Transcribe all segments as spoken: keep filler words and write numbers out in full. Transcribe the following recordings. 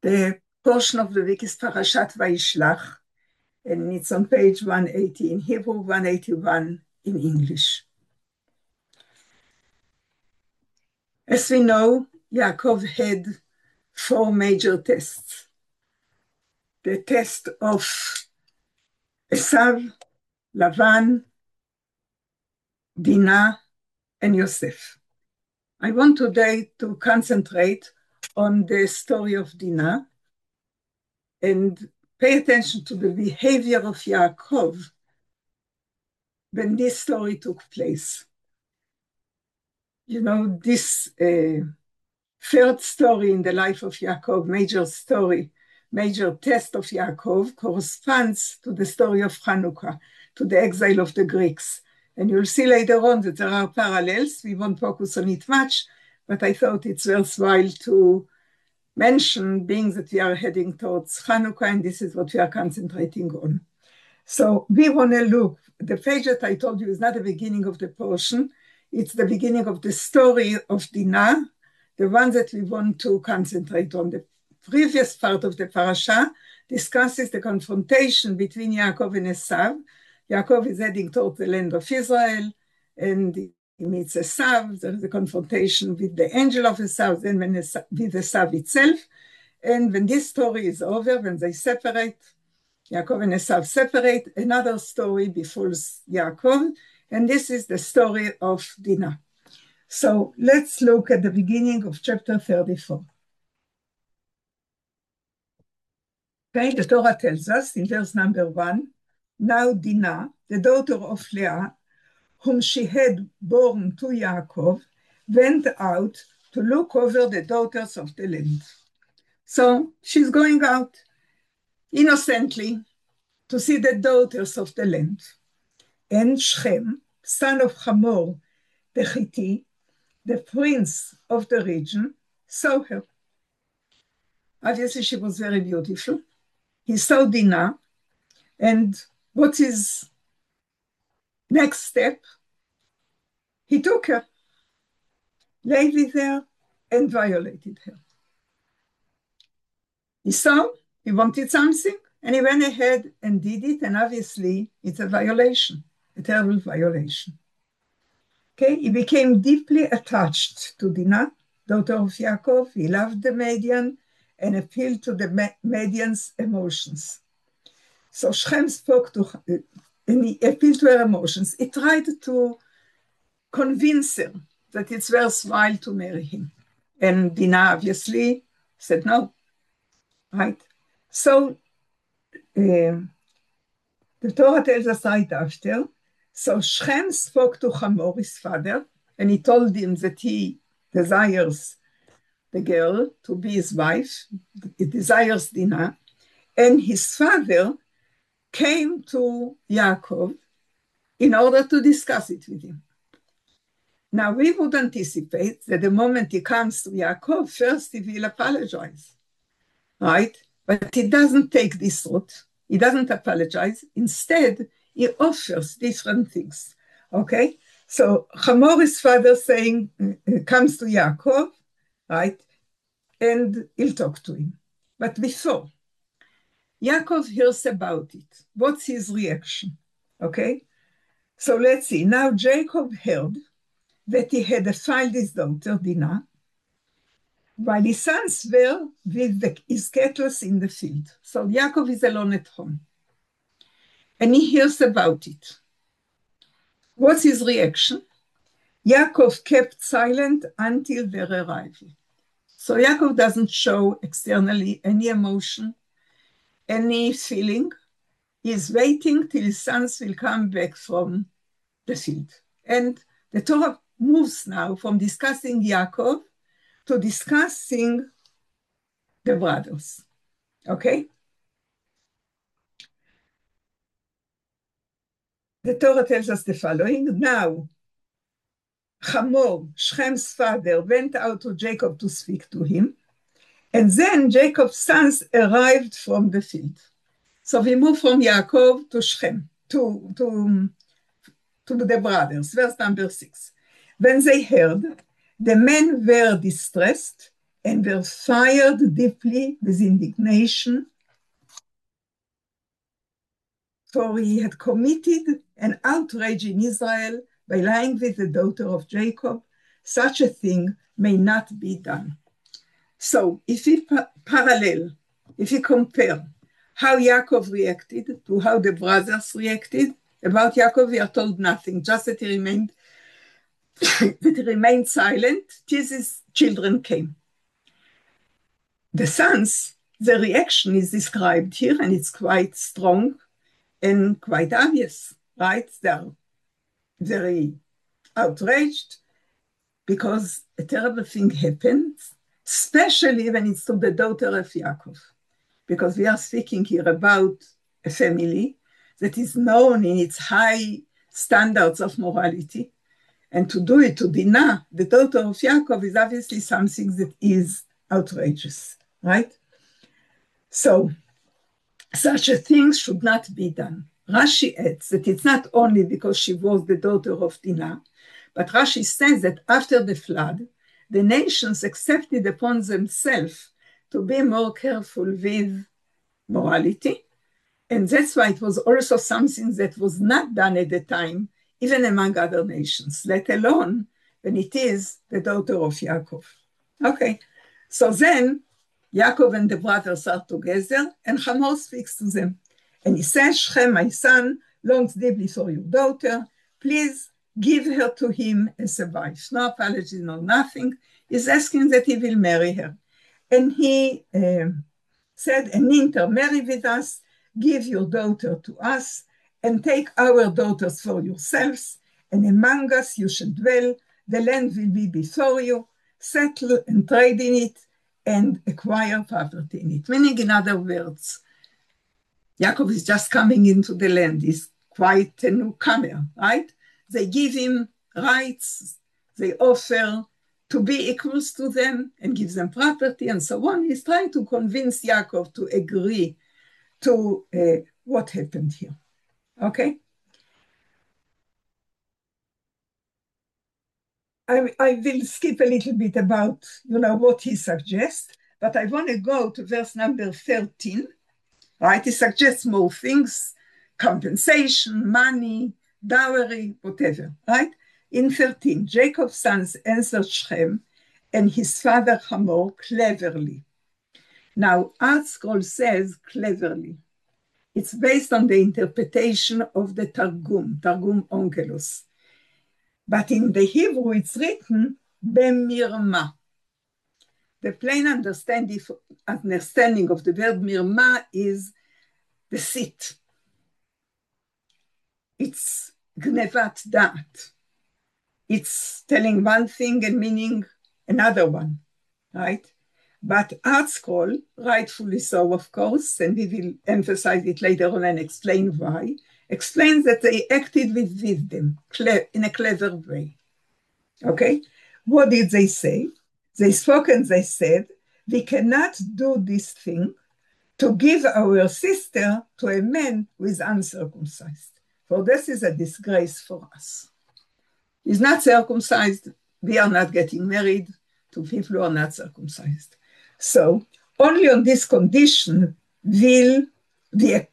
The portion of the week is Parashat Vayishlach, and it's on page one eighty in Hebrew, one eighty-one in English. As we know, Yaakov had four major tests. The test of Esav, Lavan, Dinah, and Yosef. I want today to concentrate on the story of Dinah and pay attention to the behavior of Yaakov when this story took place. You know, this uh, third story in the life of Yaakov, major story, major test of Yaakov, corresponds to the story of Hanukkah, to the exile of the Greeks. And you'll see later on that there are parallels. We won't focus on it much, but I thought it's worthwhile to mention, being that we are heading towards Hanukkah, and this is what we are concentrating on. So we want to look, the page that I told you is not the beginning of the portion, it's the beginning of the story of Dinah, the one that we want to concentrate on. The previous part of the parasha discusses the confrontation between Yaakov and Esav. Yaakov is heading toward the land of Israel, and he meets Esav. There is a confrontation with the angel of Esav, then when Esav, with Esav itself. And when this story is over, when they separate, Yaakov and Esav separate, another story befalls Yaakov, and this is the story of Dinah. So let's look at the beginning of chapter thirty-four. Okay, the Torah tells us in verse number one, now Dinah, the daughter of Leah, whom she had born to Yaakov, went out to look over the daughters of the land. So she's going out innocently to see the daughters of the land. And Shem, son of Hamor the Hittite, the prince of the region, saw her. Obviously, she was very beautiful. He saw Dinah, and what's his next step? He took her, lay with her, and violated her. He saw, he wanted something, and he went ahead and did it, and obviously, it's a violation, a terrible violation. Okay, he became deeply attached to Dinah, daughter of Yaakov. He loved the Median and appealed to the Median's emotions. So Shem spoke to her, and he appealed to her emotions. He tried to convince her that it's worthwhile to marry him. And Dinah obviously said no, right? So uh, the Torah tells us right after, so Shem spoke to Hamor, his father, and he told him that he desires the girl to be his wife, he desires Dinah, and his father came to Yaakov in order to discuss it with him. Now, we would anticipate that the moment he comes to Yaakov, first he will apologize, right? But he doesn't take this route. He doesn't apologize. Instead, he offers different things, okay? So Hamor, his father, saying, comes to Yaakov, right? And he'll talk to him. But before, Yaakov hears about it. What's his reaction, okay? So let's see. Now Jacob heard that he had defiled his daughter, Dinah, while his sons were with the, his cattle in the field. So Yaakov is alone at home. And he hears about it. What's his reaction? Yaakov kept silent until their arrival. So Yaakov doesn't show externally any emotion, any feeling. He's waiting till his sons will come back from the field. And the Torah moves now from discussing Yaakov to discussing the brothers. Okay? The Torah tells us the following. Now, Hamor, Shechem's father, went out to Jacob to speak to him. And then Jacob's sons arrived from the field. So we move from Yaakov to Shechem, to, to, to the brothers. Verse number six. When they heard, the men were distressed and were fired deeply with indignation, for he had committed an outrage in Israel by lying with the daughter of Jacob. Such a thing may not be done. So if we pa- parallel, if we compare how Yaakov reacted to how the brothers reacted, about Yaakov we are told nothing, just that he remained, that he remained silent till his children came. The sons, the reaction is described here, and it's quite strong and quite obvious, right? They're very outraged because a terrible thing happened, especially when it's to the daughter of Yaakov, because we are speaking here about a family that is known in its high standards of morality, and to do it to Dinah, the daughter of Yaakov, is obviously something that is outrageous, right? So such a thing should not be done. Rashi adds that it's not only because she was the daughter of Dinah, but Rashi says that after the flood, the nations accepted upon themselves to be more careful with morality. And that's why it was also something that was not done at the time, even among other nations, let alone when it is the daughter of Yaakov. Okay, so then Yaakov and the brothers are together, and Hamor speaks to them. And he says, Shem, my son, longs deeply for your daughter. Please give her to him as a wife. No apology, no nothing. He's asking that he will marry her. And he uh, said, and intermarry with us, give your daughter to us, and take our daughters for yourselves, and among us you shall dwell. The land will be before you. Settle and trade in it, and acquire property in it. Meaning, in other words, Yaakov is just coming into the land. He's quite a newcomer, right? They give him rights. They offer to be equals to them and give them property and so on. He's trying to convince Yaakov to agree to uh, what happened here, okay? I, I will skip a little bit about, you know, what he suggests, but I want to go to verse number thirteen, right? He suggests more things, compensation, money, dowry, whatever, right? In thirteen, Jacob's sons answered Shem and his father Hamor cleverly. Now, ArtScroll says cleverly. It's based on the interpretation of the Targum, Targum Onkelos. But in the Hebrew, it's written bemirma. The plain understanding understanding of the word mirma is deceit. It's gnevat da'at. It's telling one thing and meaning another one, right? But ArtScroll, rightfully so, of course, and we will emphasize it later on and explain why, explains that they acted with wisdom in a clever way. Okay? What did they say? They spoke and they said, we cannot do this thing to give our sister to a man who is uncircumcised, for this is a disgrace for us. He's not circumcised, we are not getting married to people who are not circumcised. So only on this condition will the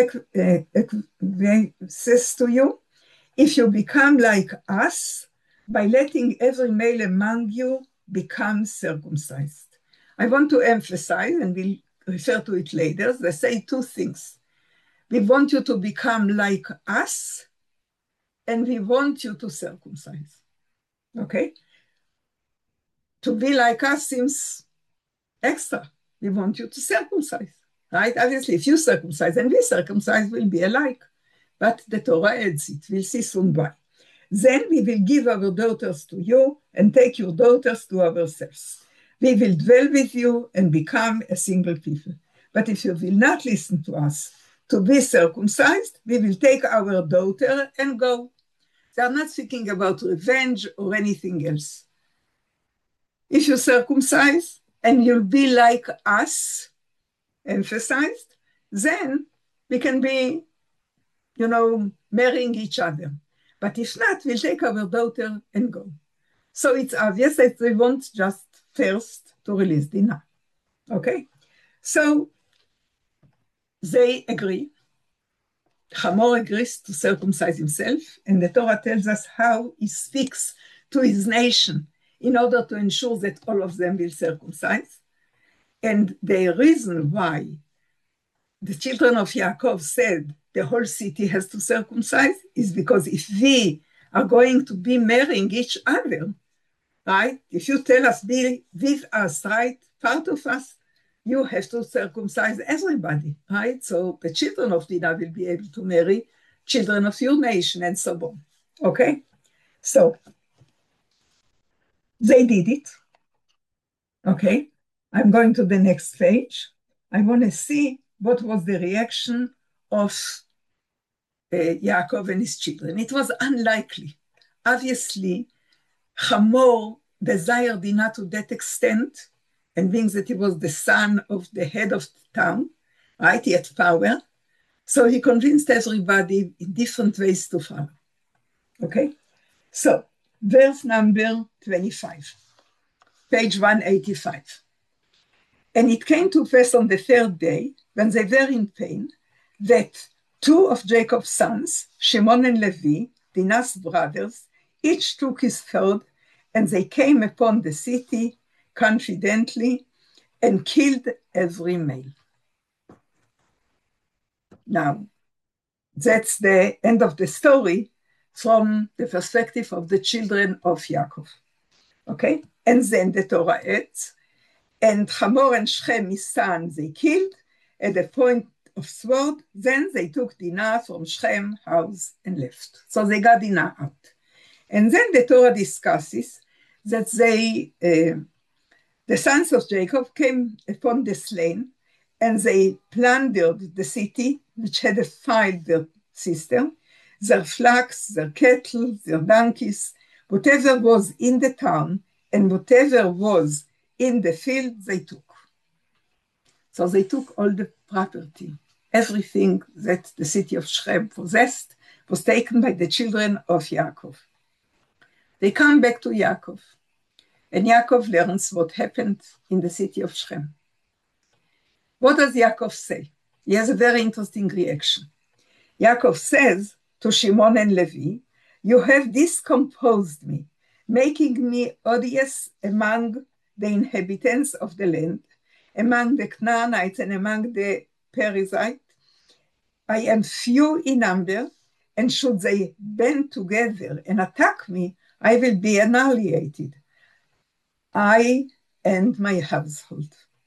says to you, if you become like us by letting every male among you become circumcised. I want to emphasize, and we'll refer to it later, they say two things. We want you to become like us, and we want you to circumcise. Okay? To be like us seems extra. We want you to circumcise, right? Obviously, if you circumcise and we circumcise, we'll be alike. But the Torah adds it. We'll see soon why. Then we will give our daughters to you and take your daughters to ourselves. We will dwell with you and become a single people. But if you will not listen to us to be circumcised, we will take our daughter and go. They are not speaking about revenge or anything else. If you circumcise and you'll be like us, emphasized, then we can be, you know, marrying each other. But if not, we'll take our daughter and go. So it's obvious that they want just first to release Dinah. Okay? So they agree. Hamor agrees to circumcise himself, and the Torah tells us how he speaks to his nation in order to ensure that all of them will circumcise. And the reason why the children of Yaakov said the whole city has to circumcise is because if we are going to be marrying each other, right? If you tell us, be with us, right? Part of us, you have to circumcise everybody, right? So the children of Dinah will be able to marry children of your nation and so on, okay? So they did it, okay? I'm going to the next page. I want to see what was the reaction of uh, Yaakov and his children. It was unlikely. Obviously, Hamor desired Dinah to that extent, and being that he was the son of the head of the town, right? He had power. So he convinced everybody in different ways to follow. Okay? So, verse number twenty-five, page one eighty-five. And it came to pass on the third day, when they were in pain, that two of Jacob's sons, Shimon and Levi, Dinah's brothers, each took his sword, and they came upon the city confidently and killed every male. Now, that's the end of the story from the perspective of the children of Yaakov. Okay? And then the Torah adds, and Hamor and Shechem, his son, they killed at the point of sword. Then they took Dinah from Shechem's house and left. So they got Dinah out. And then the Torah discusses that they, uh, the sons of Jacob came upon the slain, and they plundered the city, which had defiled their sister, their flocks, their cattle, their donkeys, whatever was in the town, and whatever was in the field, they took. So they took all the property. Everything that the city of Shechem possessed was taken by the children of Yaakov. They come back to Yaakov, and Yaakov learns what happened in the city of Shechem. What does Yaakov say? He has a very interesting reaction. Yaakov says to Shimon and Levi, you have discomposed me, making me odious among the inhabitants of the land, among the Canaanites and among the Perizzites. I am few in number, and should they band together and attack me, I will be annihilated, I and my household.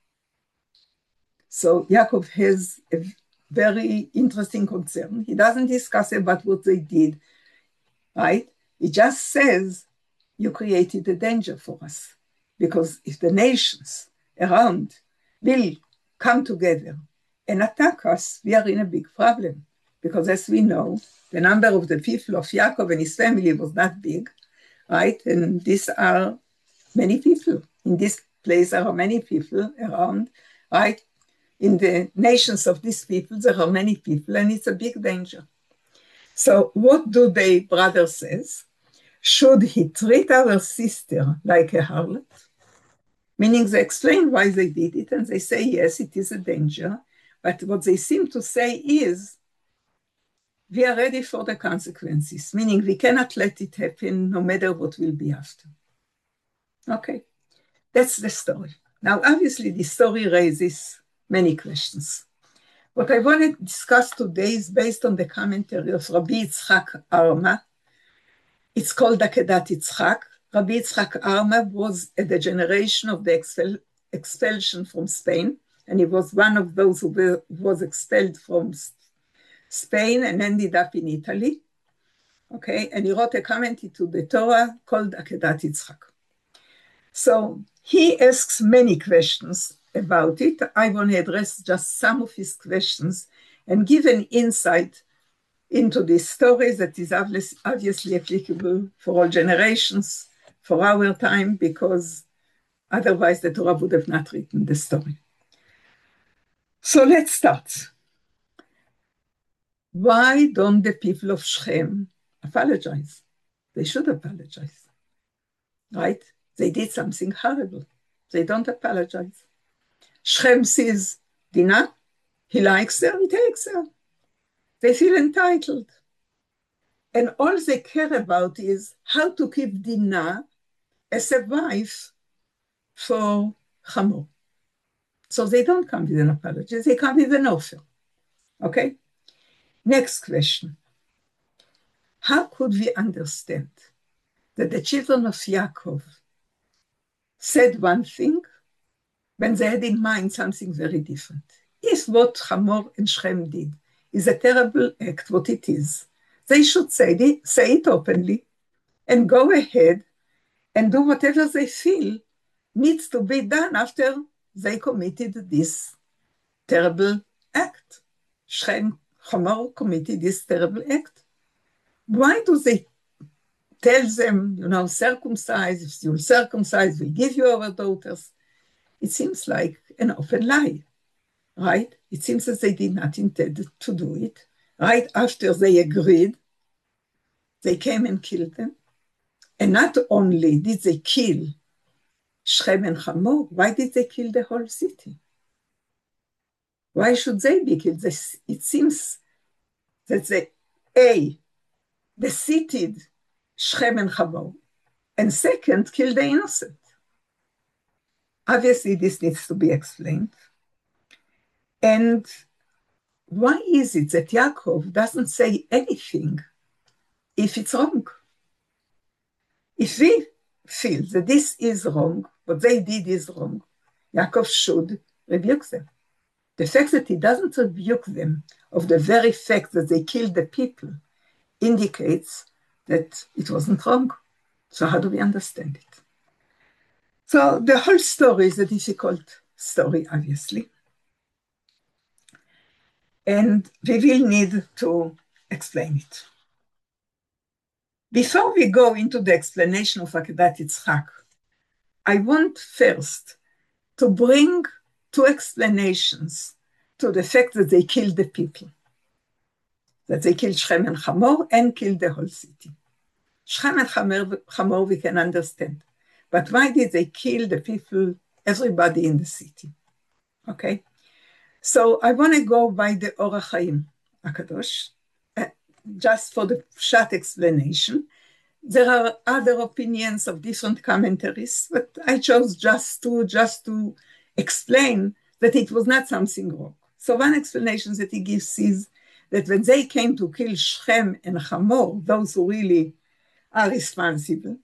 So Yaakov has a very interesting concern. He doesn't discuss about what they did, right? He just says, you created a danger for us. Because if the nations around will come together and attack us, we are in a big problem. Because as we know, the number of the people of Yaakov and his family was not big, right? And these are many people. In this place, there are many people around, right? In the nations of these people, there are many people, and it's a big danger. So what do the brothers say? Should he treat our sister like a harlot? Meaning they explain why they did it, and they say, yes, it is a danger. But what they seem to say is, we are ready for the consequences, meaning we cannot let it happen no matter what will be after. Okay, that's the story. Now, obviously, the story raises many questions. What I want to discuss today is based on the commentary of Rabbi Yitzchak Arma. It's called Akedat Yitzchak. Rabbi Yitzchak Arma was at the generation of the expel, expulsion from Spain, and he was one of those who were, was expelled from Spain and ended up in Italy. Okay, and he wrote a commentary to the Torah called Akedat Yitzchak. So he asks many questions about it. I want to address just some of his questions and give an insight into this story that is obviously applicable for all generations, for our time, because otherwise the Torah would have not written the story. So let's start. Why don't the people of Shechem apologize? They should apologize, right? They did something horrible. They don't apologize. Shem sees Dinah, he likes her, he takes her. They feel entitled. And all they care about is how to keep Dinah as a wife for Hamor. So they don't come with an apology, they come with an offer. Okay? Next question. How could we understand that the children of Yaakov said one thing when they had in mind something very different? If what Hamor and Shem did is a terrible act, what it is, they should say it, say it openly and go ahead and do whatever they feel needs to be done after they committed this terrible act. Shem, Hamor committed this terrible act. Why do they tell them, you know, circumcise, if you'll circumcise, we'll give you our daughters? It seems like an open lie, right? It seems that they did not intend to do it. Right after they agreed, they came and killed them. And not only did they kill Shem and Hamor, why did they kill the whole city? Why should they be killed? It seems that they, A, defeated Shem and Hamor, and second, killed the innocent. Obviously, this needs to be explained. And why is it that Yaakov doesn't say anything if it's wrong? If we feel that this is wrong, what they did is wrong, Yaakov should rebuke them. The fact that he doesn't rebuke them of the very fact that they killed the people indicates that it wasn't wrong. So how do we understand it? So the whole story is a difficult story, obviously. And we will need to explain it. Before we go into the explanation of Akedat Yitzchak, I want first to bring two explanations to the fact that they killed the people. That they killed Shem and Hamor and killed the whole city. Shem and Hamor, Hamor we can understand. But why did they kill the people, everybody in the city? Okay? So I want to go by the Or HaChaim HaKadosh, uh, just for the short explanation. There are other opinions of different commentaries, but I chose just to, just to explain that it was not something wrong. So one explanation that he gives is that when they came to kill Shem and Hamor, those who really are responsible,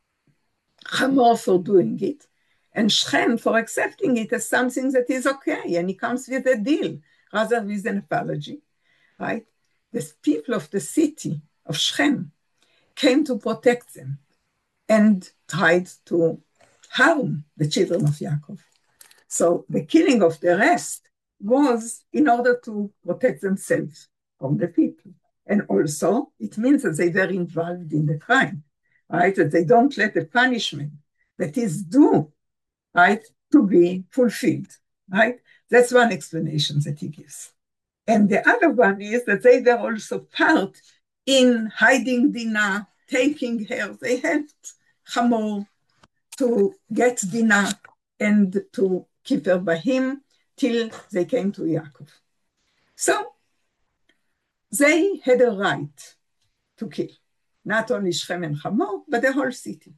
Hamor for doing it, and Shem for accepting it as something that is okay, and he comes with a deal rather with an apology, right? The people of the city of Shem came to protect them and tried to harm the children of Yaakov. So the killing of the rest was in order to protect themselves from the people. And also, it means that they were involved in the crime, right? That they don't let the punishment that is due, right, to be fulfilled, right? That's one explanation that he gives. And the other one is that they were also part in hiding Dinah, taking her. They helped Hamor to get Dinah and to keep her by him till they came to Yaakov. So they had a right to kill, not only Shem and Hamor, but the whole city.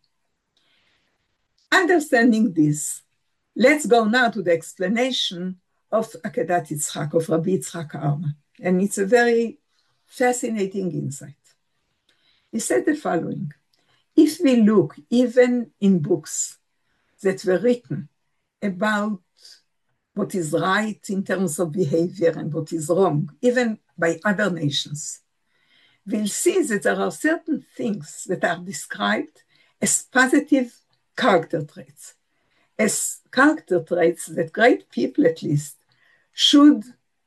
Understanding this, let's go now to the explanation of Akedat Yitzchak, of Rabbi Yitzchak Auermann. And it's a very fascinating insight. He said the following: if we look even in books that were written about what is right in terms of behavior and what is wrong, even by other nations, we'll see that there are certain things that are described as positive character traits, as character traits that great people, at least, should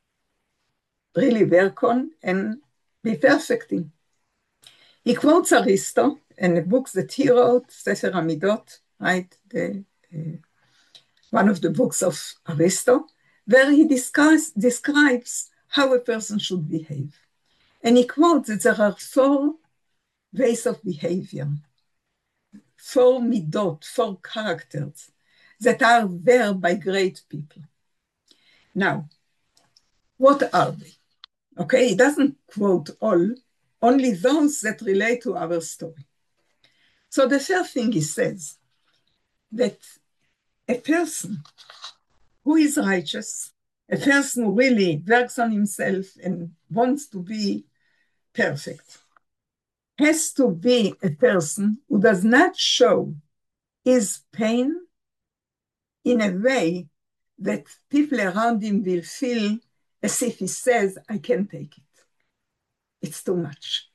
really work on and be perfect in. He quotes Aristo in the books that he wrote, Sefer Hamidot, right, the, uh, one of the books of Aristo, where he discuss, describes how a person should behave. And he quotes that there are four ways of behavior, four midot, four characters that are there by great people. Now, what are they? Okay, it doesn't quote all, only those that relate to our story. So the first thing he says, that a person who is righteous, a person who really works on himself and wants to be perfect, has to be a person who does not show his pain in a way that people around him will feel as if he says, I can't take it. It's too much.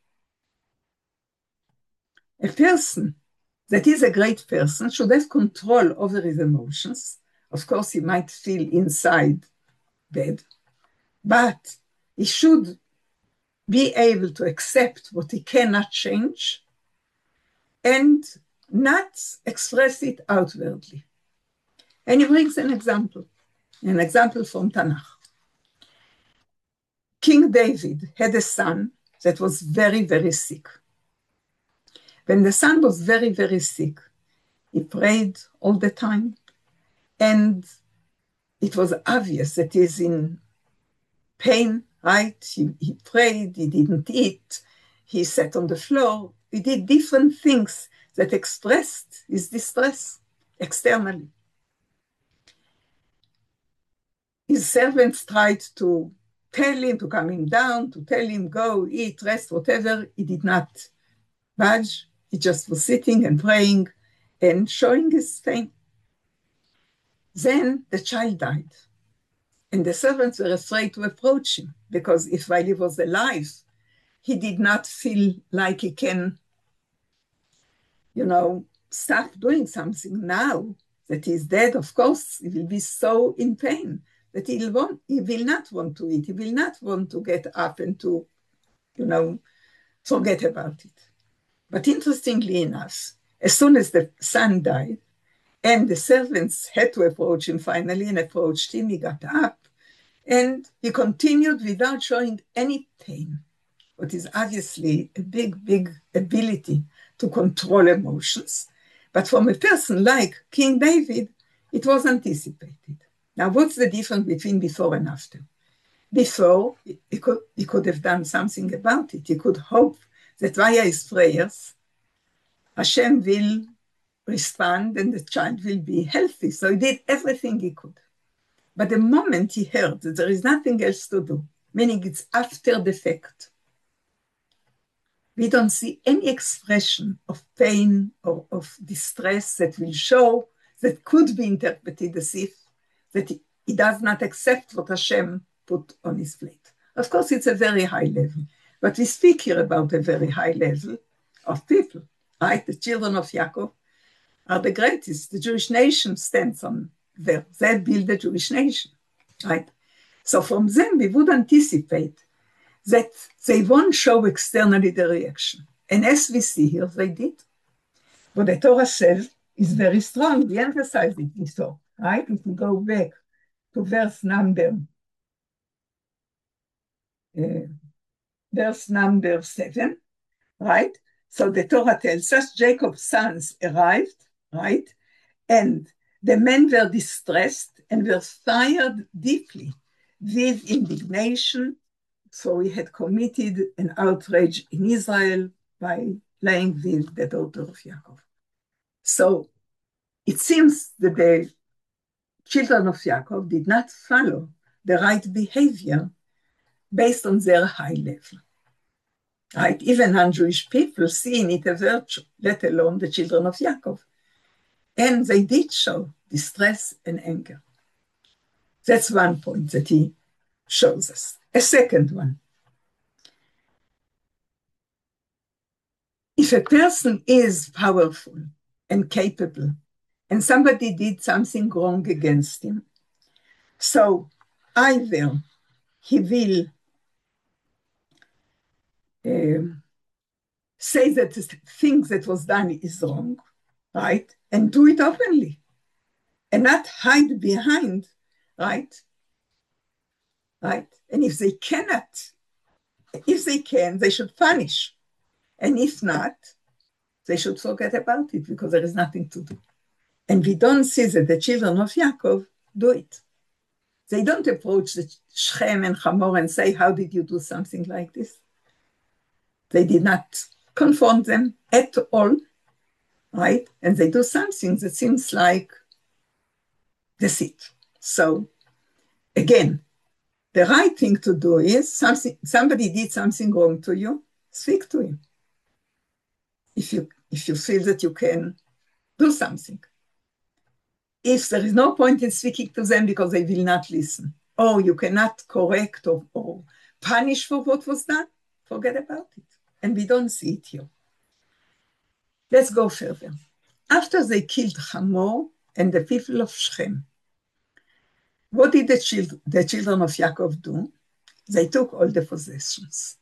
A person that is a great person should have control over his emotions. Of course, he might feel inside bad, but he should be able to accept what he cannot change and not express it outwardly. And he brings an example, an example from Tanakh. King David had a son that was very, very sick. When the son was very, very sick, he prayed all the time, and it was obvious that he's in pain, right? He, he prayed, he didn't eat, he sat on the floor, he did different things that expressed his distress externally. His servants tried to tell him to calm him down, to tell him, go, eat, rest, whatever. He did not budge. He just was sitting and praying and showing his pain. Then the child died. And the servants were afraid to approach him, because if while he was alive, he did not feel like he can, you know, stop doing something. Now that he's dead, of course, he will be so in pain that he'll want, he will not want to eat. He will not want to get up and to, you know, forget about it. But interestingly enough, as soon as the son died, and the servants had to approach him finally and approached him, he got up and he continued without showing any pain, what is obviously a big, big ability to control emotions. But from a person like King David, it was anticipated. Now, what's the difference between before and after? Before, he could, he could have done something about it. He could hope that via his prayers, Hashem will respond and the child will be healthy. So he did everything he could. But the moment he heard that there is nothing else to do, meaning it's after the fact, we don't see any expression of pain or of distress that will show, that could be interpreted as if that he, he does not accept what Hashem put on his plate. Of course, it's a very high level, but we speak here about a very high level of people, right? The children of Yaakov are the greatest. The Jewish nation stands on there. They build the Jewish nation, right? So from them, we would anticipate that they won't show externally the reaction. And as we see here, they did. What the Torah says is very strong. We emphasized it before, right? If we go back to verse number, uh, verse number seven, right? So the Torah tells us Jacob's sons arrived, right? And the men were distressed and were fired deeply with indignation. So he had committed an outrage in Israel by laying with the daughter of Yaakov. So it seems that the children of Yaakov did not follow the right behavior based on their high level. Right? Even non-Jewish people see in it a virtue, let alone the children of Yaakov. And they did show distress and anger. That's one point that he shows us. A second one. If a person is powerful and capable, and somebody did something wrong against him, so either he will um, say that the thing that was done is wrong, right? And do it openly, and not hide behind, right? Right? And if they cannot, if they can, they should punish. And if not, they should forget about it because there is nothing to do. And we don't see that the children of Yaakov do it. They don't approach the Shechem and Hamor and say, how did you do something like this? They did not confront them at all, right? And they do something that seems like deceit. So again, the right thing to do is something, somebody did something wrong to you, speak to him. If you, if you feel that you can do something. If there is no point in speaking to them because they will not listen, or you cannot correct or, or punish for what was done, forget about it. And we don't see it here. Let's go further. After they killed Hamor and the people of Shechem, what did the, child, the children of Yaakov do? They took all the possessions.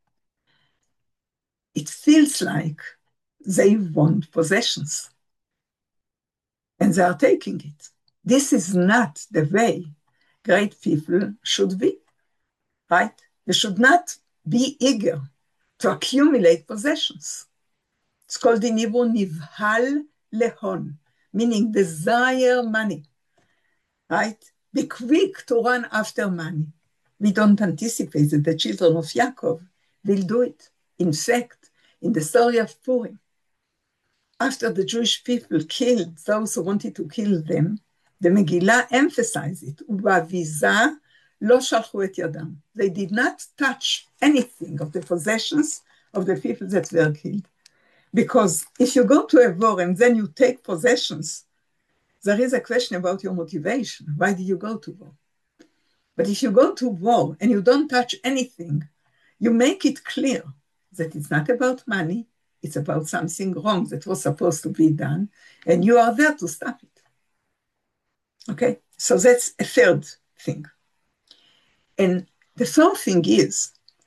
It feels like they want possessions. And they are taking it. This is not the way great people should be, right? They should not be eager to accumulate possessions. It's called in Hebrew nivhal lehon, meaning desire money, right? Be quick to run after money. We don't anticipate that the children of Yaakov will do it. In fact, in the story of Purim, after the Jewish people killed those who wanted to kill them, the Megillah emphasized it. Ubaviza lo shalchu et yadam. They did not touch anything of the possessions of the people that were killed. Because if you go to a war and then you take possessions, there is a question about your motivation. Why did you go to war? But if you go to war and you don't touch anything, you make it clear that it's not about money, it's about something wrong that was supposed to be done, and you are there to stop it. Okay, so that's a third thing. And the third thing is,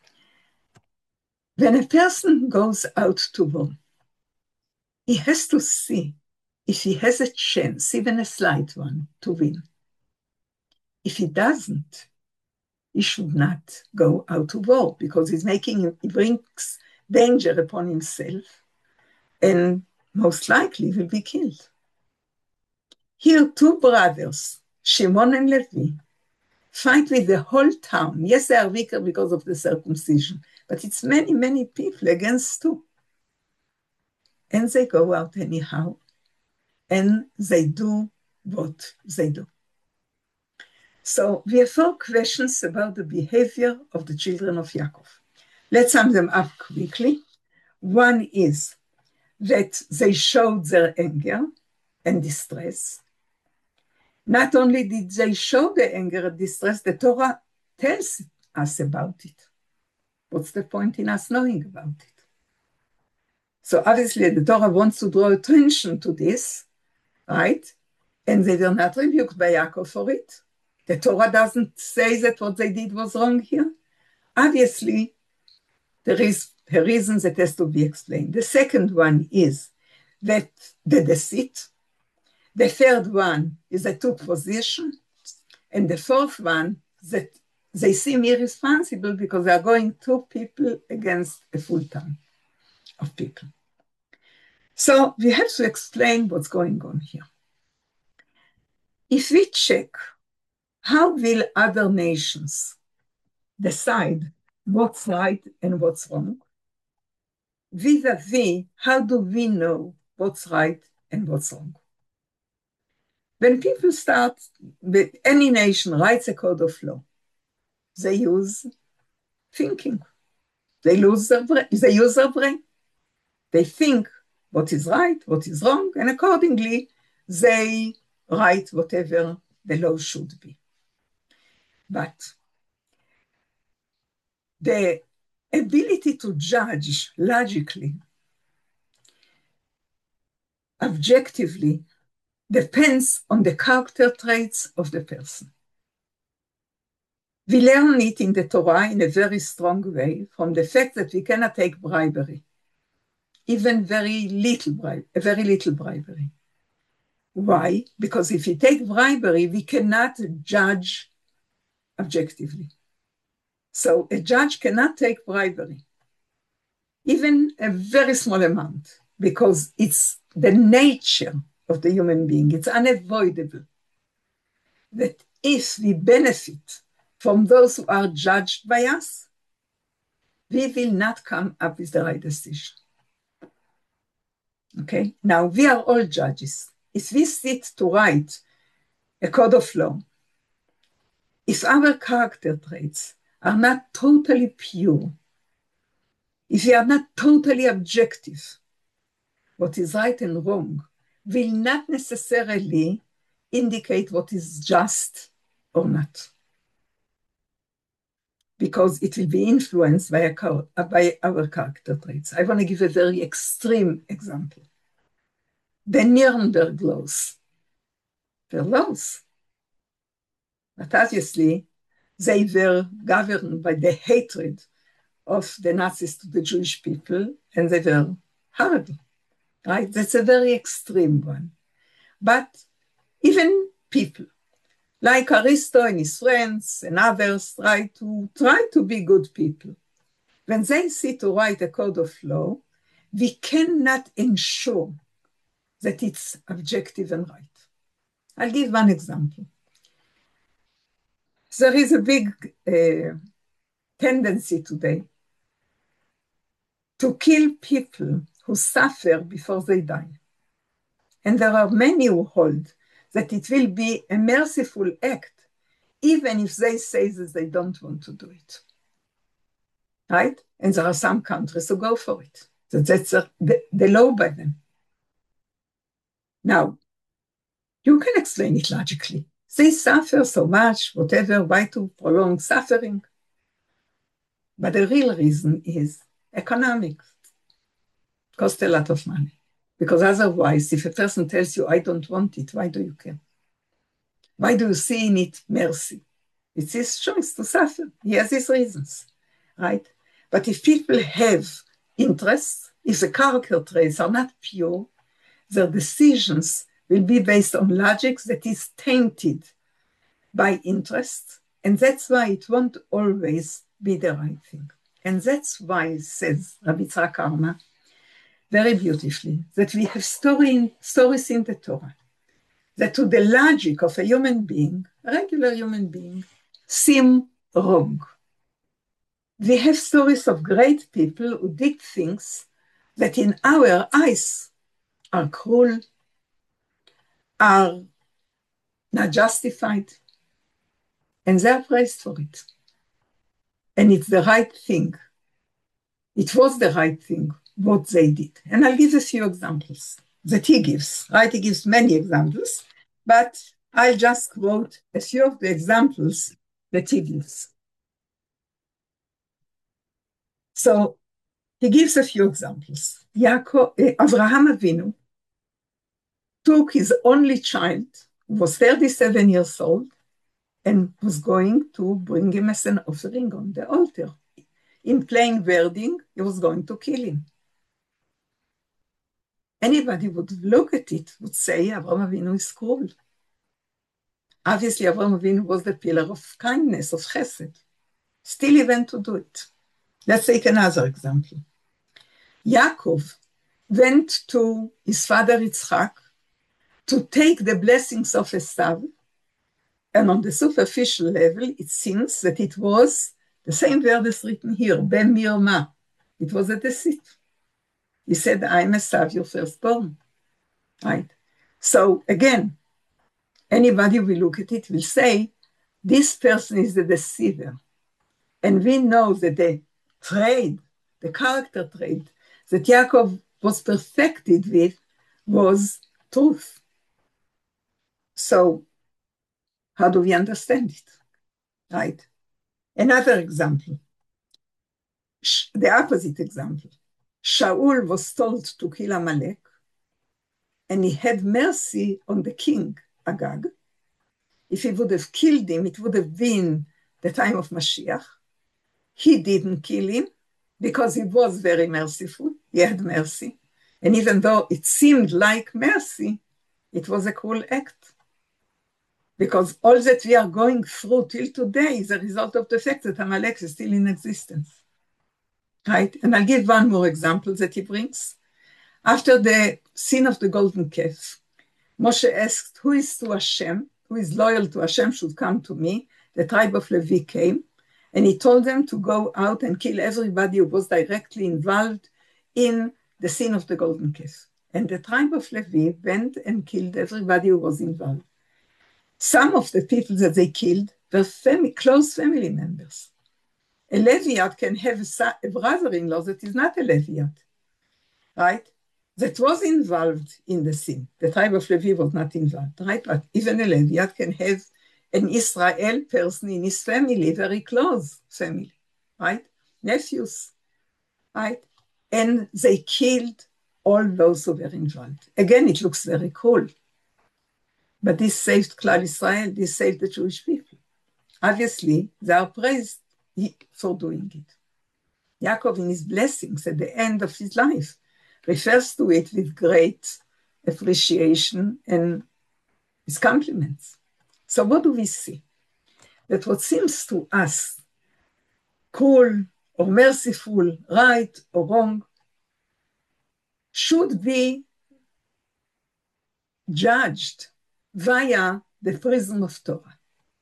when a person goes out to war, he has to see if he has a chance, even a slight one, to win. If he doesn't, he should not go out to war because he's making, he brings danger upon himself and most likely will be killed. Here, two brothers, Shimon and Levi, fight with the whole town. Yes, they are weaker because of the circumcision, but it's many, many people against two. And they go out anyhow, and they do what they do. So we have four questions about the behavior of the children of Yaakov. Let's sum them up quickly. One is that they showed their anger and distress. Not only did they show the anger and distress, the Torah tells us about it. What's the point in us knowing about it? So obviously the Torah wants to draw attention to this, right? And they were not rebuked by Yaakov for it. The Torah doesn't say that what they did was wrong here. Obviously, there is a reason that has to be explained. The second one is that the deceit. The third one is they took position. And the fourth one, that they seem irresponsible because they are going two people against a full town of people. So we have to explain what's going on here. If we check, how will other nations decide what's right and what's wrong? Vis-a-vis, how do we know what's right and what's wrong? When people start, any nation writes a code of law, they use thinking. They, lose their brain, they use their brain. They think what is right, what is wrong, and accordingly, they write whatever the law should be. But the ability to judge logically, objectively, depends on the character traits of the person. We learn it in the Torah in a very strong way from the fact that we cannot take bribery, even very little bribery, a very little bribery. Why? Because if we take bribery, we cannot judge objectively. So a judge cannot take bribery, even a very small amount, because it's the nature of the human being. It's unavoidable that if we benefit from those who are judged by us, we will not come up with the right decision. Okay, now we are all judges. If we sit to write a code of law, if our character traits are not totally pure, if we are not totally objective, what is right and wrong will not necessarily indicate what is just or not, because it will be influenced by, a, by our character traits. I want to give a very extreme example. The Nuremberg laws were laws, but obviously they were governed by the hatred of the Nazis to the Jewish people, and they were horrible, right? That's a very extreme one. But even people like Aristo and his friends and others try to, try to be good people. When they sit to write a code of law, we cannot ensure that it's objective and right. I'll give one example. There is a big uh, tendency today to kill people who suffer before they die. And there are many who hold that it will be a merciful act, even if they say that they don't want to do it. Right? And there are some countries who go for it. So that's a, the, the law by them. Now, you can explain it logically. They suffer so much, whatever, why to prolong suffering? But the real reason is economics. It costs a lot of money. Because otherwise, if a person tells you, I don't want it, why do you care? Why do you see in it mercy? It's his choice to suffer. He has his reasons, right? But if people have interests, if the character traits are not pure, their decisions will be based on logic that is tainted by interest. And that's why it won't always be the right thing. And that's why, says Rabbi Yitzhak Karma, very beautifully, that we have story in, stories in the Torah that to the logic of a human being, a regular human being, seem wrong. We have stories of great people who did things that in our eyes are cruel, are not justified, and they're praised for it. And it's the right thing. It was the right thing, what they did. And I'll give a few examples that he gives, right? He gives many examples, but I'll just quote a few of the examples that he gives. So he gives a few examples. Yaakov, eh, Avraham Avinu took his only child, who was thirty-seven years old, and was going to bring him as an offering on the altar. In plain wording, he was going to kill him. Anybody would look at it, would say, Avraham Avinu is cruel. Obviously, Avraham Avinu was the pillar of kindness, of chesed. Still he went to do it. Let's take another example. Yaakov went to his father Yitzchak to take the blessings of Esav, and on the superficial level, it seems that it was the same word is written here, bemirma. It was a deceit. He said, I'm Esav, your firstborn. Right? So again, anybody will look at it will say, this person is the deceiver. And we know that the trait, the character trait that Yaakov was perfected with was truth. So how do we understand it? Right? Another example, the opposite example. Shaul was told to kill Amalek, and he had mercy on the king, Agag. If he would have killed him, it would have been the time of Mashiach. He didn't kill him because he was very merciful. He had mercy. And even though it seemed like mercy, it was a cruel act. Because all that we are going through till today is a result of the fact that Amalek is still in existence. Right? And I'll give one more example that he brings. After the sin of the golden calf, Moshe asked, who is to Hashem, who is loyal to Hashem should come to me. The tribe of Levi came, and he told them to go out and kill everybody who was directly involved in the sin of the golden calf. And the tribe of Levi went and killed everybody who was involved. Some of the people that they killed were fam- close family members. A Leviat can have a, a brother-in-law that is not a Leviat, right? That was involved in the sin. The tribe of Levi was not involved, right? But even a Leviat can have an Israel person in his family, very close family, right? Nephews, right? And they killed all those who were involved. Again, it looks very cool. But this saved Klal Israel, this saved the Jewish people. Obviously, they are praised for doing it. Yaakov, in his blessings at the end of his life, refers to it with great appreciation and his compliments. So what do we see? That what seems to us cool or merciful, right or wrong, should be judged via the prism of Torah.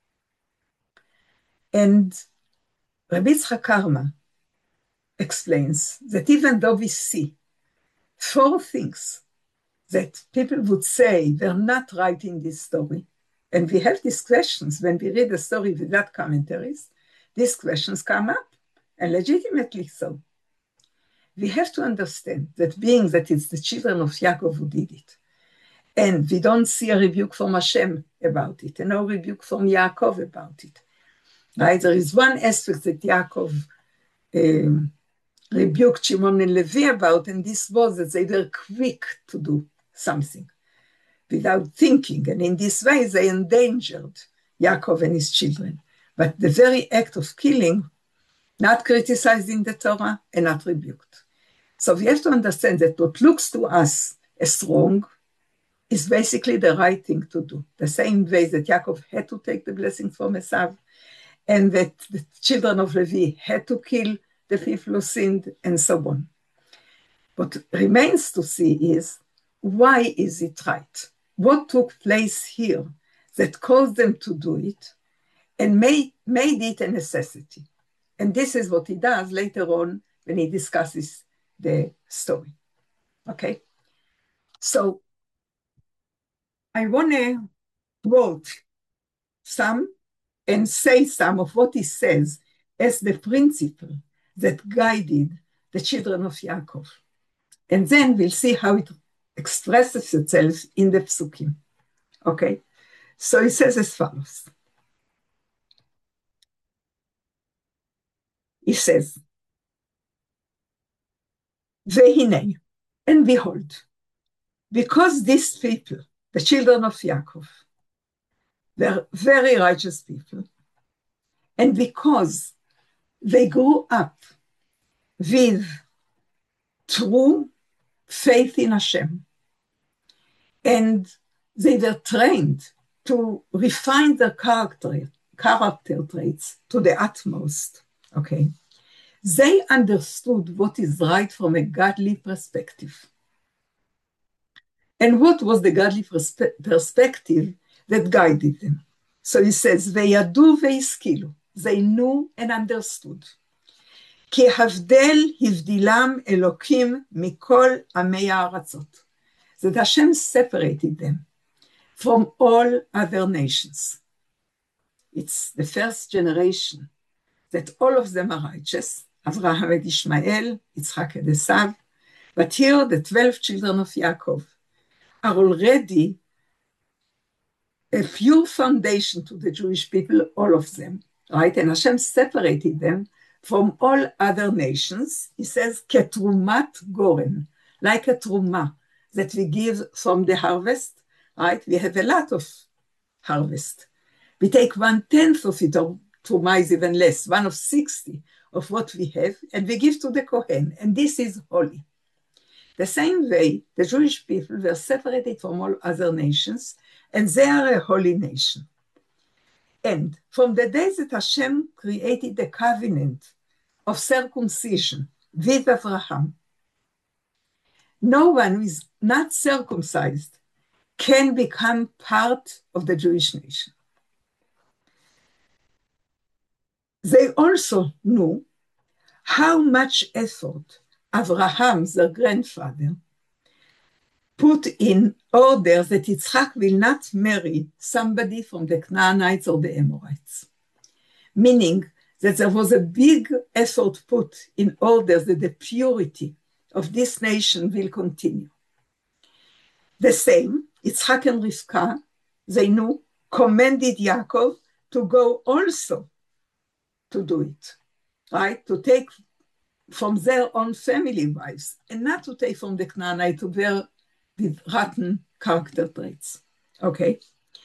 And Rabbi Yitzchak Karma explains that even though we see four things that people would say they're not right in this story, and we have these questions when we read the story without commentaries, these questions come up, and legitimately so. We have to understand that being that it's the children of Yaakov who did it, and we don't see a rebuke from Hashem about it, and no rebuke from Yaakov about it. Right? There is one aspect that Yaakov um, rebuked Shimon and Levi about, and this was that they were quick to do something without thinking, and in this way they endangered Yaakov and his children. But the very act of killing, not criticized in the Torah and not rebuked. So we have to understand that what looks to us as wrong is basically the right thing to do. The same way that Yaakov had to take the blessing from Esav, and that the children of Levi had to kill the people who sinned, and so on. What remains to see is, why is it right? What took place here that caused them to do it and made, made it a necessity? And this is what he does later on when he discusses the story. Okay? So I want to quote some and say some of what he says as the principle that guided the children of Yaakov. And then we'll see how it expresses itself in the psukim. Okay? So he says as follows. He says, Vehine, and behold, because these people, the children of Yaakov, they're very righteous people, and because they grew up with true faith in Hashem, and they were trained to refine their character, character traits to the utmost, okay? They understood what is right from a godly perspective. And what was the godly perspe- perspective that guided them? So he says, Veyadu veiskilu, they knew and understood. Ki havdel hivdilam Elokim mikol amei ha'aratzot. That Hashem separated them from all other nations. It's the first generation that all of them are righteous, Avraham and Ishmael, Yitzchak and Esav, but here the twelve children of Yaakov are already a pure foundation to the Jewish people, all of them, right? And Hashem separated them from all other nations. He says, ketrumat goren, like a truma that we give from the harvest, right? We have a lot of harvest. We take one-tenth of it, or truma is even less, one of sixty of what we have, and we give to the Kohen, and this is holy. The same way, the Jewish people were separated from all other nations, and they are a holy nation. And from the day that Hashem created the covenant of circumcision with Abraham, no one who is not circumcised can become part of the Jewish nation. They also knew how much effort Abraham, their grandfather, put in order that Yitzchak will not marry somebody from the Canaanites or the Amorites, meaning that there was a big effort put in order that the purity of this nation will continue. The same, Yitzchak and Rivka, they knew, commended Yaakov to go also to do it, right? To take from their own family wives and not to take from the Canaanite to bear with rotten character traits, okay?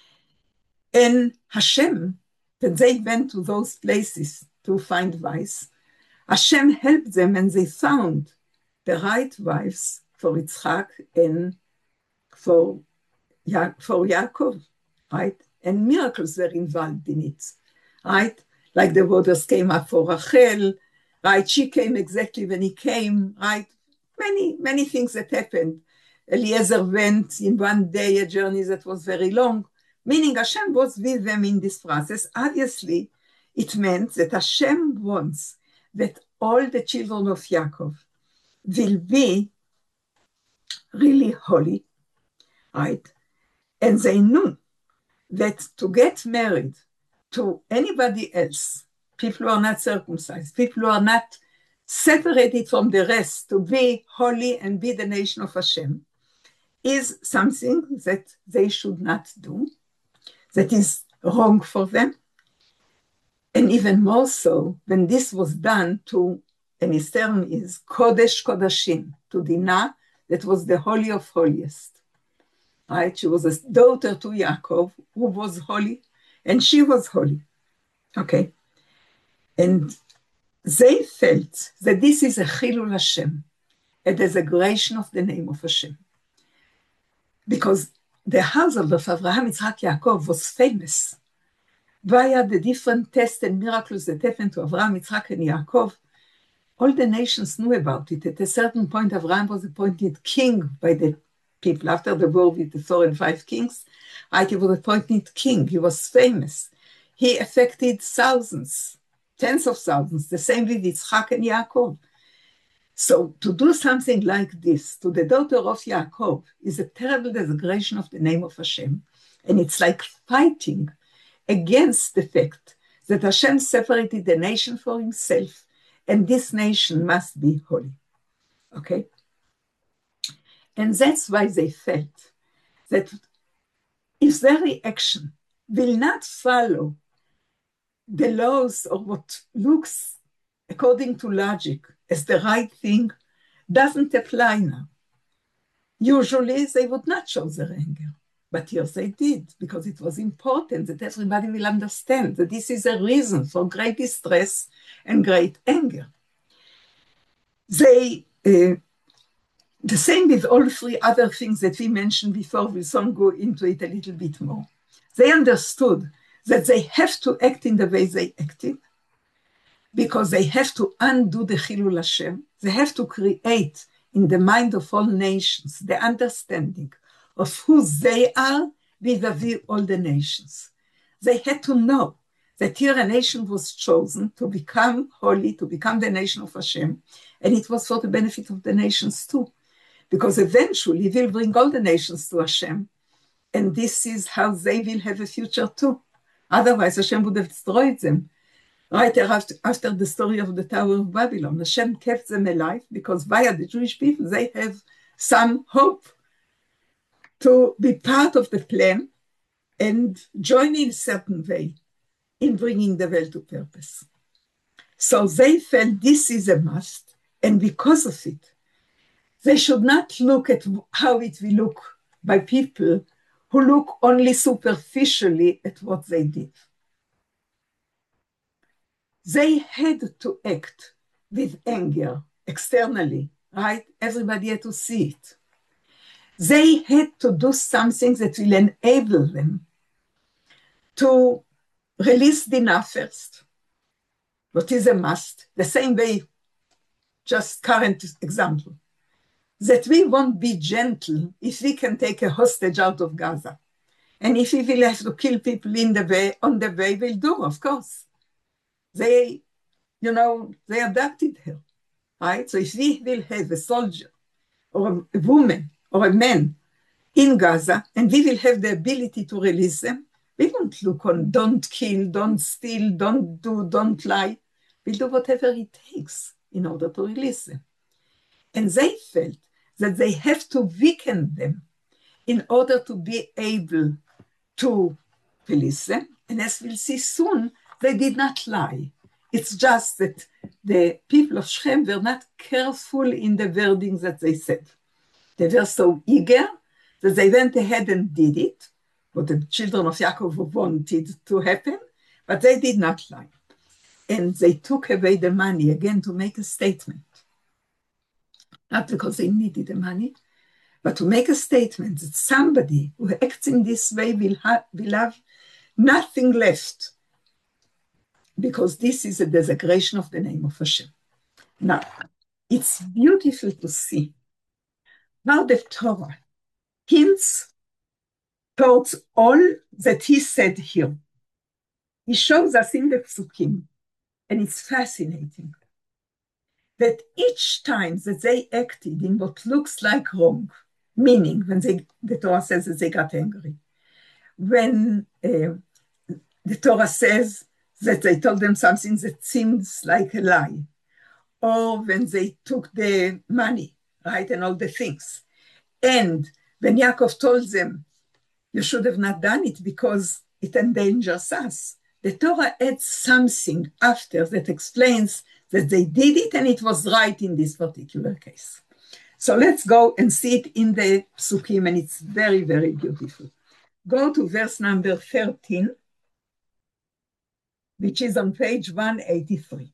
And Hashem, when they went to those places to find wives, Hashem helped them and they found the right wives for Yitzchak and for, ya- for Yaakov, right? And miracles were involved in it, right? Like the waters came up for Rachel, right? She came exactly when he came, right? Many, many things that happened. Eliezer went in one day a journey that was very long, meaning Hashem was with them in this process. Obviously, it meant that Hashem wants that all the children of Yaakov will be really holy, right? And they knew that to get married to anybody else, people who are not circumcised, people who are not separated from the rest, to be holy and be the nation of Hashem, is something that they should not do, that is wrong for them. And even more so, when this was done to, and his term is Kodesh Kodashim, to Dinah, that was the holy of holiest. Right? She was a daughter to Yaakov, who was holy, and she was holy. Okay. And they felt that this is a Chilul Hashem, a desecration of the name of Hashem. Because the household of Abraham, Yitzchak, Yaakov was famous via the different tests and miracles that happened to Abraham, Yitzchak, and Yaakov. All the nations knew about it. At a certain point, Abraham was appointed king by the people. After the war with the four and five kings, right, he was appointed king. He was famous. He affected thousands, tens of thousands, the same with Yitzchak and Yaakov. So to do something like this to the daughter of Yaakov is a terrible desecration of the name of Hashem. And it's like fighting against the fact that Hashem separated the nation for himself, and this nation must be holy. Okay? And that's why they felt that if their reaction will not follow the laws or what looks according to logic as the right thing, doesn't apply now. Usually they would not show their anger, but here they did, because it was important that everybody will understand that this is a reason for great distress and great anger. They, uh, the same with all three other things that we mentioned before, we'll soon go into it a little bit more. They understood that they have to act in the way they acted, because they have to undo the Chilul Hashem. They have to create in the mind of all nations the understanding of who they are vis-a-vis all the nations. They had to know that here a nation was chosen to become holy, to become the nation of Hashem, and it was for the benefit of the nations too, because eventually He will bring all the nations to Hashem, and this is how they will have a future too. Otherwise, Hashem would have destroyed them. Right after, after the story of the Tower of Babylon, Hashem kept them alive because via the Jewish people, they have some hope to be part of the plan and join in a certain way in bringing the world to purpose. So they felt this is a must, and because of it, they should not look at how it will look by people who look only superficially at what they did. They had to act with anger externally, right? Everybody had to see it. They had to do something that will enable them to release Dinah first, what is a must, the same way, just current example. that we won't be gentle if we can take a hostage out of Gaza. And if we will have to kill people in the way, on the way, we'll do, of course. They, you know, they abducted her, right? So if we will have a soldier or a woman or a man in Gaza, and we will have the ability to release them, we won't look on don't kill, don't steal, don't do, don't lie. We'll do whatever it takes in order to release them. And they felt that they have to weaken them in order to be able to release them. And as we'll see soon, they did not lie. It's just that the people of Shechem were not careful in the wording that they said. They were so eager that they went ahead and did it, what the children of Yaakov wanted to happen, but they did not lie. And they took away the money again to make a statement. Not because they needed the money, but to make a statement that somebody who acts in this way will, ha- will have nothing left, because this is a desecration of the name of Hashem. Now, it's beautiful to see how the Torah hints towards all that he said here. He shows us in the Psukim, and it's fascinating, that each time that they acted in what looks like wrong, meaning when they, the Torah says that they got angry, when uh, the Torah says that they told them something that seems like a lie, or when they took the money, right, and all the things. And when Yaakov told them, you should have not done it because it endangers us, the Torah adds something after that explains that they did it and it was right in this particular case. So let's go and see it in the Psukim, and it's very, very beautiful. Go to verse number thirteen, which is on page one eighty-three.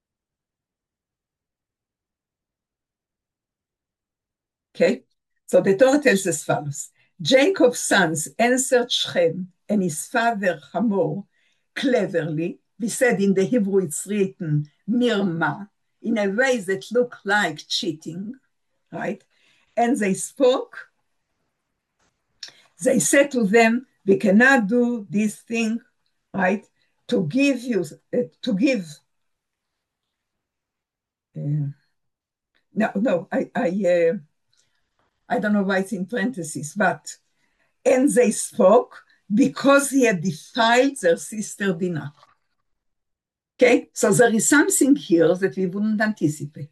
Okay, so the Torah tells as follows: Jacob's sons answered Shechem and his father Hamor cleverly. We said in the Hebrew it's written mirma, in a way that looked like cheating, right? And they spoke. They said to them, we cannot do this thing, right? To give you, uh, to give. Uh, no, no, I, I, uh, I don't know why it's in parentheses, but, and they spoke because he had defiled their sister Dinah. Okay, so there is something here that we wouldn't anticipate.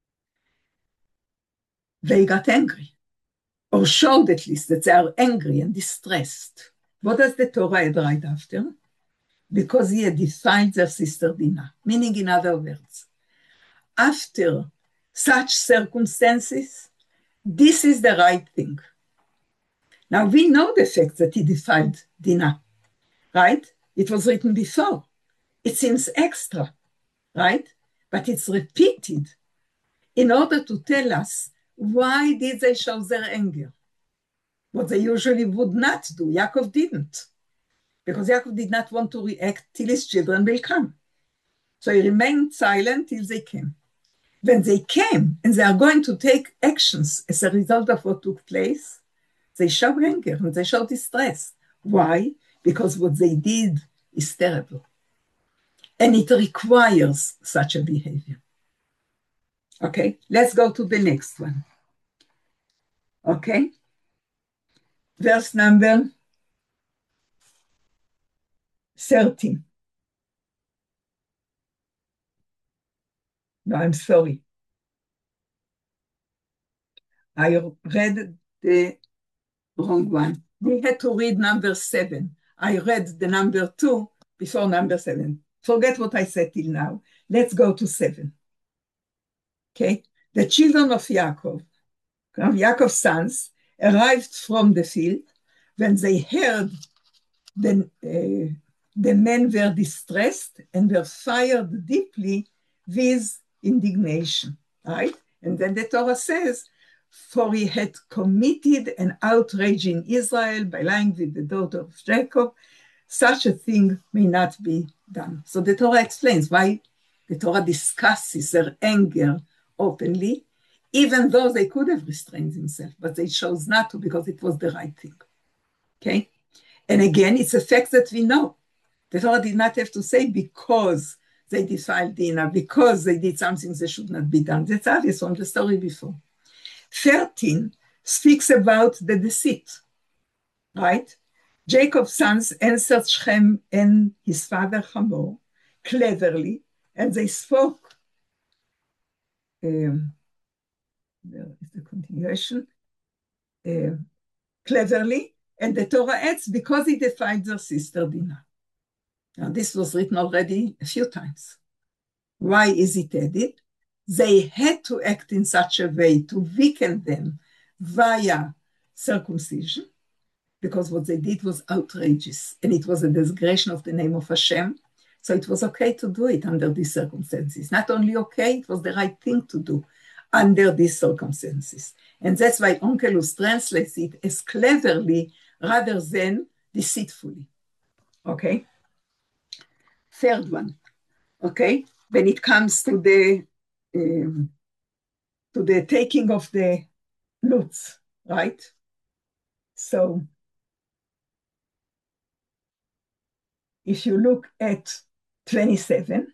They got angry, or showed at least that they are angry and distressed. What does the Torah add right after? Because he had defiled their sister Dinah, meaning in other words, after such circumstances, this is the right thing. Now we know the fact that he defiled Dinah, right? It was written before. It seems extra, right? But it's repeated in order to tell us why did they show their anger? What they usually would not do. Yaakov didn't, because Yaakov did not want to react till his children will come. So he remained silent till they came. When they came and they are going to take actions as a result of what took place, they show anger and they show distress. Why? Because what they did is terrible. And it requires such a behavior. Okay, let's go to the next one. Okay, verse number thirteen. No, I'm sorry. I read the wrong one. We had to read number seven. I read the number two before number seven. Forget what I said till now. Let's go to seven. Okay, the children of Yaakov, of Yaakov's sons, arrived from the field. When they heard the, uh, the men were distressed and were fired deeply with indignation, right? And then the Torah says, for he had committed an outrage in Israel by lying with the daughter of Jacob. Such a thing may not be done. So the Torah explains why the Torah discusses their anger openly even though they could have restrained themselves, but they chose not to because it was the right thing. Okay? And again, it's a fact that we know. The Torah did not have to say because they defiled Dinah, because they did something that should not be done. That's obvious from the story before. thirteen speaks about the deceit, right? Jacob's sons answered Shechem and his father Hamor cleverly, and they spoke. Um, there is the continuation. Uh, cleverly, and the Torah adds, because he defied their sister Dinah. Now, this was written already a few times. Why is it added? They had to act in such a way to weaken them via circumcision, because what they did was outrageous, and it was a desecration of the name of Hashem. So it was okay to do it under these circumstances. Not only okay, it was the right thing to do under these circumstances. And that's why Onkelos translates it as cleverly rather than deceitfully. Okay? Third one. Okay? When it comes to the um, to the taking of the lutz, right? So if you look at twenty-seven,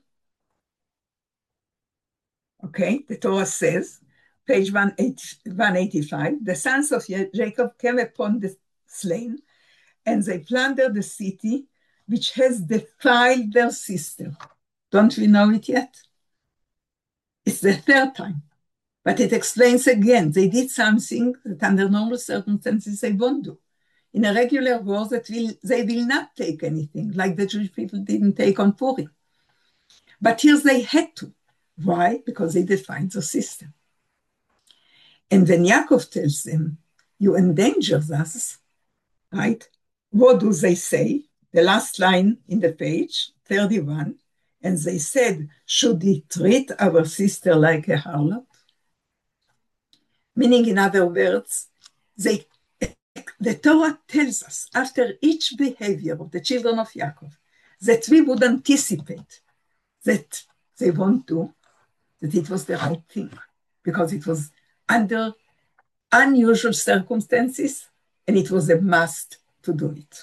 okay, the Torah says, page one eighty-five, the sons of Jacob came upon the slain, and they plundered the city, which has defiled their sister. Don't we know it yet? It's the third time. But it explains again, they did something that under normal circumstances they won't do. In a regular war, that will, they will not take anything, like the Jewish people didn't take on Purim. But here they had to. Why? Because they defined their system. And when Yaakov tells them, you endanger us, right? What do they say? The last line in the page, thirty-one, and they said, should he treat our sister like a harlot? Meaning, in other words, they, the Torah tells us, after each behavior of the children of Yaakov, that we would anticipate that they won't do, that it was the right thing, because it was under unusual circumstances, and it was a must to do it.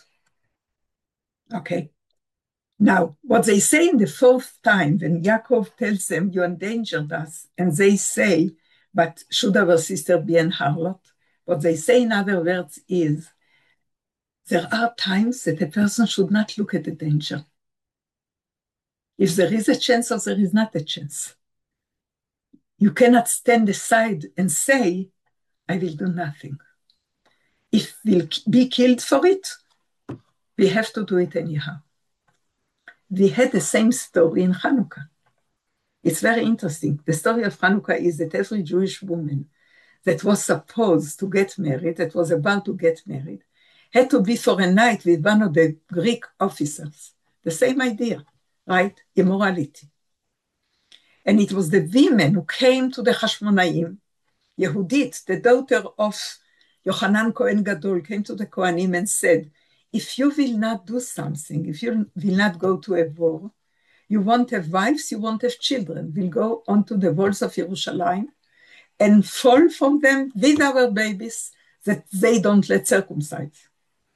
Okay. Now, what they say in the fourth time, when Yaakov tells them, you endangered us, and they say, but should our sister be an harlot? What they say, in other words, is, there are times that a person should not look at the danger. If there is a chance or there is not a chance, you cannot stand aside and say, I will do nothing. If we'll be killed for it, we have to do it anyhow. We had the same story in Hanukkah. It's very interesting. The story of Hanukkah is that every Jewish woman that was supposed to get married, that was about to get married, had to be for a night with one of the Greek officers. The same idea, right? Immorality. And it was the women who came to the Hashmonaim. Yehudit, the daughter of Yochanan Kohen Gadol, came to the Kohanim and said, if you will not do something, if you will not go to a war, you won't have wives, you won't have children. We'll go onto the walls of Jerusalem and fall from them with our babies that they don't let circumcise.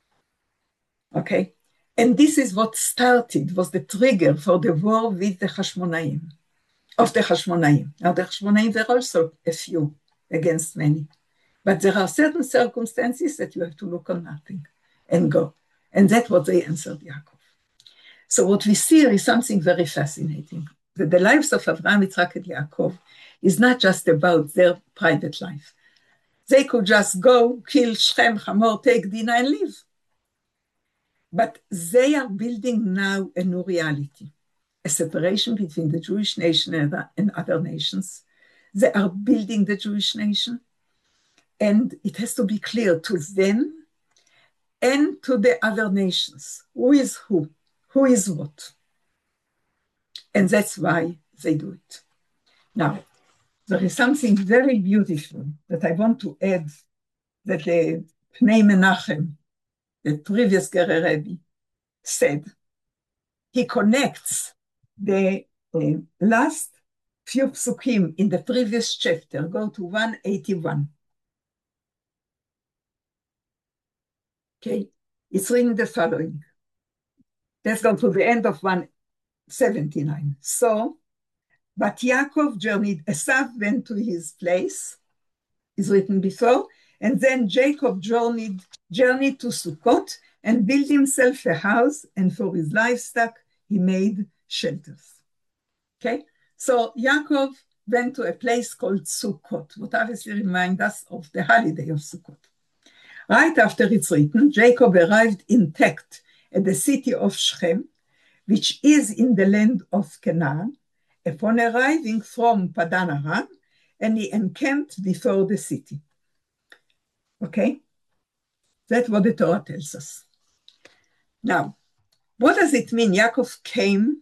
Okay? And this is what started, was the trigger for the war with the Hashmonaim, of the Hashmonaim. Now the Hashmonaim were also a few against many. But there are certain circumstances that you have to look on nothing and go. And that's what they answered Yaakov. So what we see here is something very fascinating. That the lives of Avraham, Yitzhak, and Yaakov is not just about their private life. They could just go, kill Shechem, Hamor, take Dinah, and leave. But they are building now a new reality, a separation between the Jewish nation and other nations. They are building the Jewish nation, and it has to be clear to them and to the other nations, who is who, who is what. And that's why they do it. Now, there is something very beautiful that I want to add, that the Pnei Menachem, the previous Gerer Rebbe, said. He connects the uh, last few psukim in the previous chapter. Go to one eighty-one. Okay, it's written the following. Let's go to the end of one seventy-nine. So, but Yaakov journeyed, Esav went to his place, is written before, and then Jacob journeyed, journeyed to Sukkot and built himself a house, and for his livestock he made shelters. Okay, so Yaakov went to a place called Sukkot, what obviously reminds us of the holiday of Sukkot. Right after it's written, Jacob arrived intact at the city of Shechem, which is in the land of Canaan, upon arriving from Padan Aram, and he encamped before the city. Okay? That's what the Torah tells us. Now, what does it mean? Yaakov came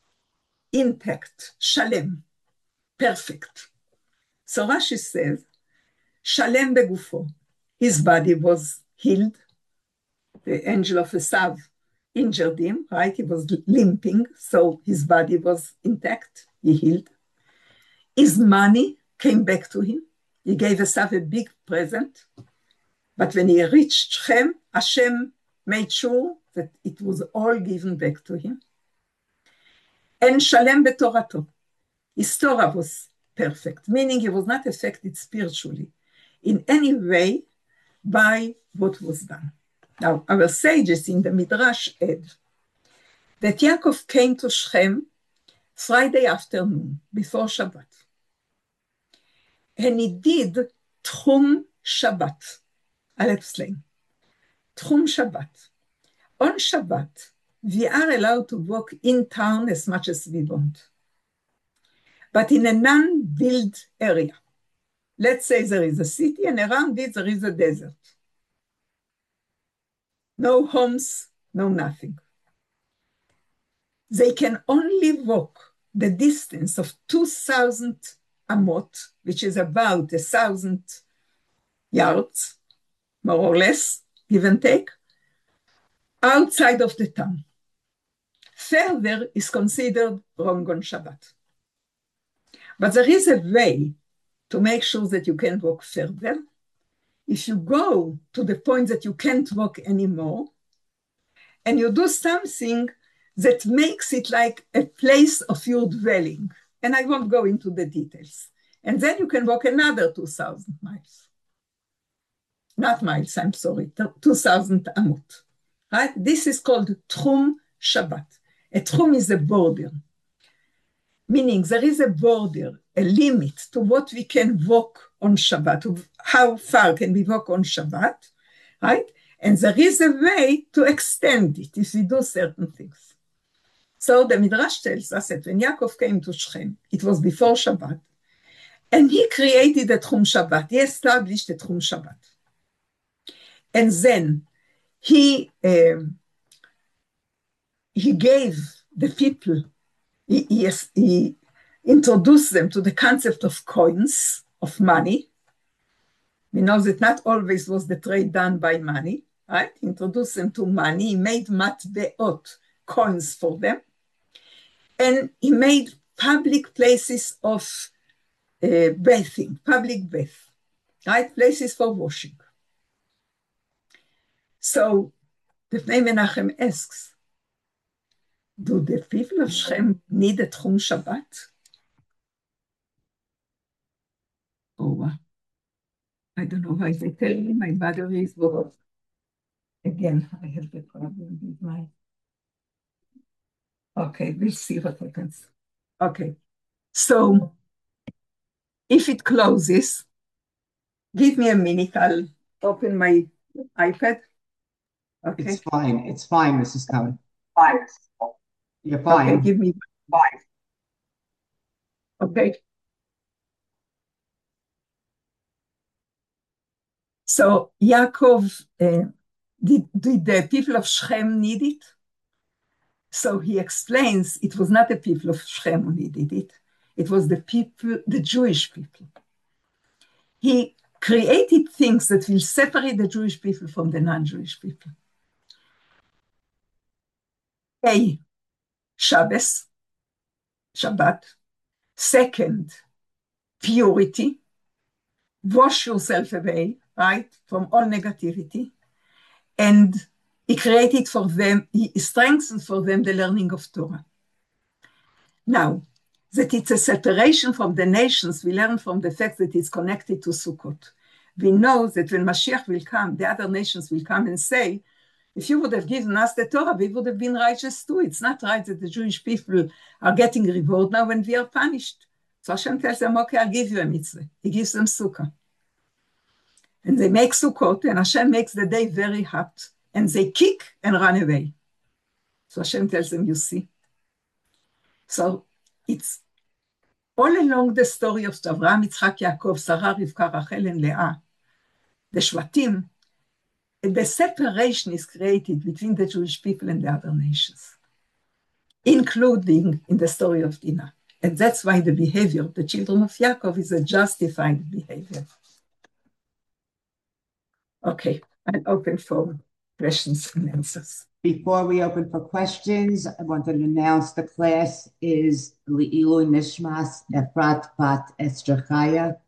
intact, shalem, perfect. So Rashi says, shalem begufo. His body was healed. The angel of Esav injured him, right? He was limping, so his body was intact. He healed. His money came back to him. He gave Esav a big present. But when he reached Shechem, Hashem made sure that it was all given back to him. And Shalem betorato. His Torah was perfect, meaning he was not affected spiritually in any way by what was done. Now, our sages in the Midrash add that Yaakov came to Shechem Friday afternoon, before Shabbat. And he did Tchum Shabbat. I'll explain. Tchum Shabbat. On Shabbat, we are allowed to walk in town as much as we want, but in a non-built area. Let's say there is a city, and around it there is a desert. No homes, no nothing. They can only walk the distance of two thousand amot, which is about a thousand yards, more or less, give and take, outside of the town. Further is considered wrong on Shabbat. But there is a way to make sure that you can walk further. If you go to the point that you can't walk anymore, and you do something that makes it like a place of your dwelling, and I won't go into the details, and then you can walk another two thousand miles. Not miles, I'm sorry, two thousand amot. Right? This is called Tchum Shabbat. A Tchum is a border, meaning there is a border, a limit to what we can walk on Shabbat, to how far can we walk on Shabbat, right? And there is a way to extend it if we do certain things. So the Midrash tells us that when Yaakov came to Shechem, it was before Shabbat, and he created a Tchum Shabbat. He established a Tchum Shabbat. And then he, um, he gave the people, he, he, he introduced them to the concept of coins, of money. We know that not always was the trade done by money, right? He introduced them to money. He made matbeot, coins for them. And he made public places of uh, bathing, public bath, right? Places for washing. So the Bnei Menachem asks, do the people of Shechem need a Tchum Shabbat? Oh, I don't know why they tell me my battery is broken. Again, I have a problem with my... Okay, we'll see what happens. Okay, so if it closes, give me a minute, I'll open my iPad. Okay. It's fine, it's fine, Missus Cohen. Fine. You're fine. Okay, give me five. Okay. So Yaakov, uh, did, did the people of Shechem need it? So he explains it was not the people of Shechem who needed it. It was the people, the Jewish people. He created things that will separate the Jewish people from the non-Jewish people. A, Shabbos, Shabbat, Second, purity. Wash yourself away, right, from all negativity. And he created for them, he strengthened for them the learning of Torah. Now, that it's a separation from the nations, we learn from the fact that it's connected to Sukkot. We know that when Mashiach will come, the other nations will come and say, if you would have given us the Torah, we would have been righteous too. It's not right that the Jewish people are getting reward now when we are punished. So Hashem tells them, okay, I'll give you a mitzvah. He gives them Sukkah. And they make Sukkot, and Hashem makes the day very hot. And they kick and run away. So Hashem tells them, you see. So it's all along the story of Avraham, Yitzchak, Yaakov, Sarah, Rivka, Rachel, and Leah, the Shvatim, the separation is created between the Jewish people and the other nations, including in the story of Dinah. And that's why the behavior of the children of Yaakov is a justified behavior. Okay, I'll open for questions and answers. Before we open for questions, I wanted to announce the class is Le'ilu Nishmas Efrat Bat Esther Chaya.